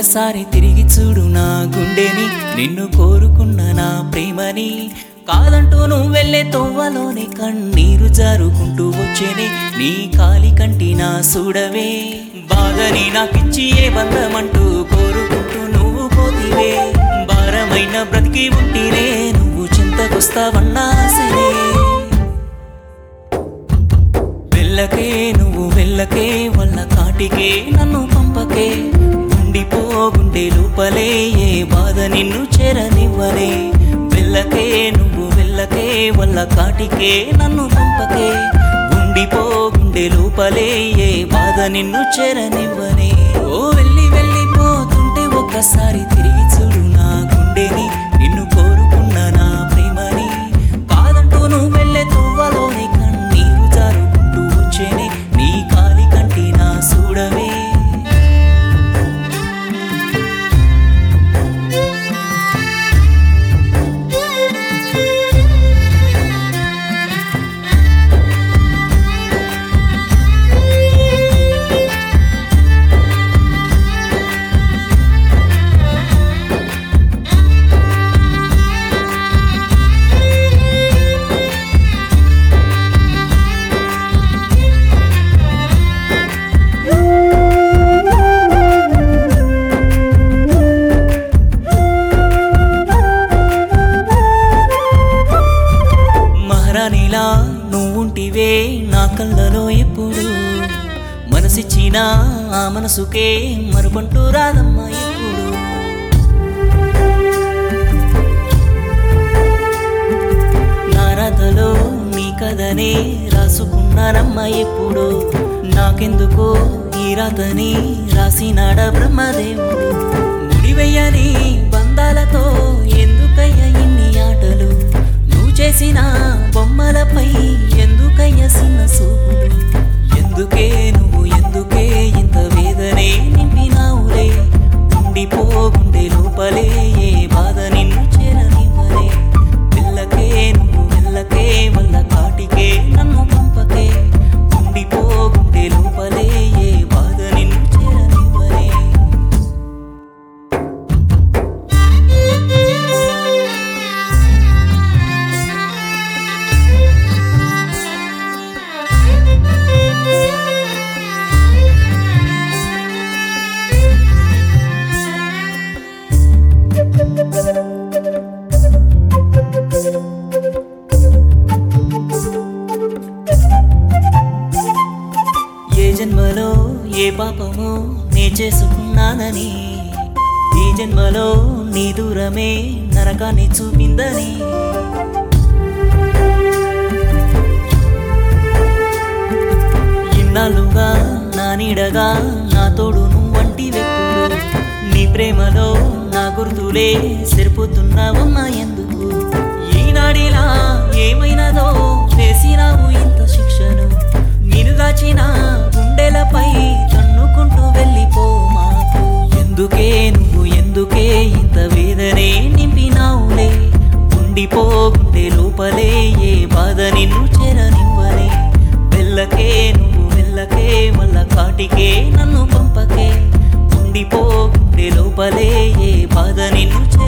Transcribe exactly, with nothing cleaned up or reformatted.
ఒక్కసారి తిరిగి చూడు నా గుండెని, నిన్ను కోరుకున్న నా ప్రేమని. కాదంటూ నువ్వు వెళ్ళే తోవలోనే కన్నీరు జారుకుంటూ వచ్చేనే, నీ కాలి కంటి నా చూడవే. బాధని నాకిచ్చి ఏ బంధమంటూ కోరుకుంటూ నువ్వు పోతివే. భారమైన బ్రతికి ఉంటేనే నువ్వు చింతకొస్తావన్నా సరే. వెళ్ళకే నువ్వు వెళ్ళకే, వల్ల కాటికే నన్ను పంపకే. ఉండిపో గుండె లోపలే, ఏ బాధ నిన్ను చేరనివ్వనే. వెళ్ళకే నువ్వు వెళ్ళకే, వల్ల కాటికే నన్ను పంపకే. ఉండిపో గుండె లోపలే, ఏ బాధ నిన్ను చేరనివ్వనే. ఓ వెళ్ళి వెళ్ళిపోతుంటే ఒక్కసారి తిరిగి చూడు నా గుండెని, నిన్ను కోరుకున్న నా ప్రేమని. కాదంటూ నువ్వు వెళ్ళే తువ్వలోని కన్నీరు జారుకుంటూ వచ్చేనే, నీ కాలి కంటి నా చూడవే. మహారాణిలా నువ్వుంటివే నా కళ్ళలో ఎప్పుడు. మనసిచ్చిన ఆ మనసుకే మరుపంటూ రాదమ్మా ఎప్పుడు. నా రాతలో నీ కథనే రాసుకున్నానమ్మా ఎప్పుడు. నాకెందుకో ఈ రాతని రాసినాడ బ్రహ్మదేవుడు. ముడివెయ్యని బంధాలతో ఎందుకయ్య ఇన్ని ఆటలు, చేసిన బొమ్మలపై ఎందుకయ్య చిన్న సూపులు. ఎందుకే నువ్వు ఎందుకే ఇంత వేదనే నింపినావులే. ఉండిపో గుండె లోపలే, ఏ బాధ నిన్ను చేరనివ్వలే. వెళ్ళకే నువ్వు వెళ్ళకే, వల్ల కాటికే నన్ను పంపకే. ఉండిపో గుండె లోపలే, ఏ బాధ నిన్ను చేరనివ్వలే. ఏ జన్మలో ఏ పాపమో నే చేసుకున్నానని, ఈ జన్మలో నీ దూరమే నరకాన్ని చూపిందని. ఇన్నాళ్ళుగా నా నీడగా నా తోడు నువ్వంటి వెప్పుడు. నీ ప్రేమలో నా గుర్తులే సరిపోతున్నావమ్మా ఎందుకు. ఈనాడిలా ఏమైనదో వేసినావు ఇంత శిక్షను. నిన్ను దాచిన గుండెలపై తన్నుకుంటూ వెళ్ళిపో మాకు. ఎందుకే నువ్వు ఎందుకే ఇంత వేదనే నింపినావులే. ఉండిపో గుండె లోపలే, ఏ బాధ నిన్ను చేరనివ్వలే. వెళ్ళకే నువ్వు వెళ్ళకే, వల్ల కాటికే నన్ను పంపకే. ఉండిపో గుండె లోపలే, ఏ బాధ నిన్ను